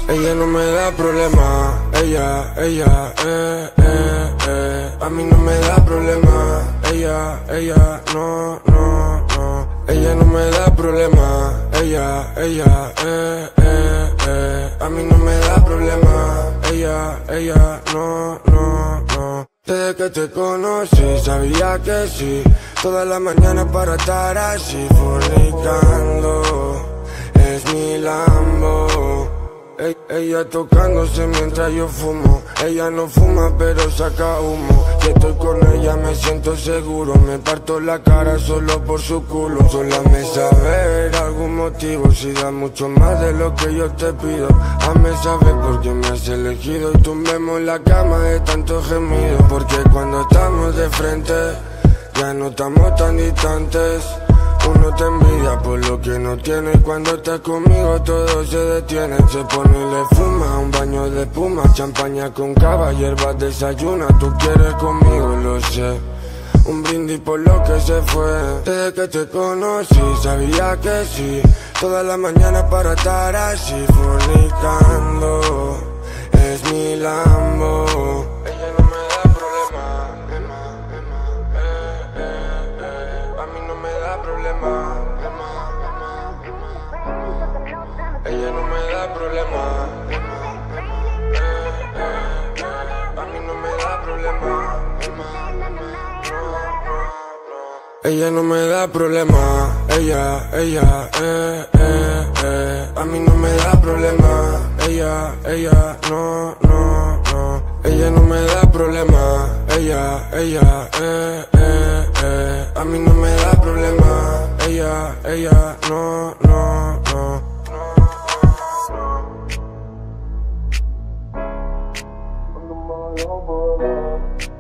Ella no me da problema, ella, a mí no me da problema, ella, no, ella no me da problema, ella, a mí no me da problema, ella, no. Desde que te conocí sabía que sí, toda la mañana para estar así fornicando, es mi Lambo. Ella tocándose mientras yo fumo, ella no fuma pero saca humo. Si estoy con ella me siento seguro, me parto la cara solo por su culo. Sola me saber algún motivo, si da mucho más de lo que yo te pido. Hazme saber por qué me has elegido y tumbemos la cama de tanto gemido. Porque cuando estamos de frente ya no estamos tan distantes. Uno te envidia por lo que no tiene y cuando estás conmigo todo se detiene. Se pone y le fuma un baño de espuma, champaña con cava, hierbas desayuna. Tú quieres conmigo, lo sé, un brindis por lo que se fue. Desde que te conocí sabía que sí, toda la mañana para estar así fornicando, es mi Lambo. Ella no me da problema, a mí no me da problema, ella no me da problema, a mí no me da problema, ella no me da problema, ella, a mí no me da problema, ella, no, ella no me da problema, ella, a mí no me da problema, ella, no. Cuando me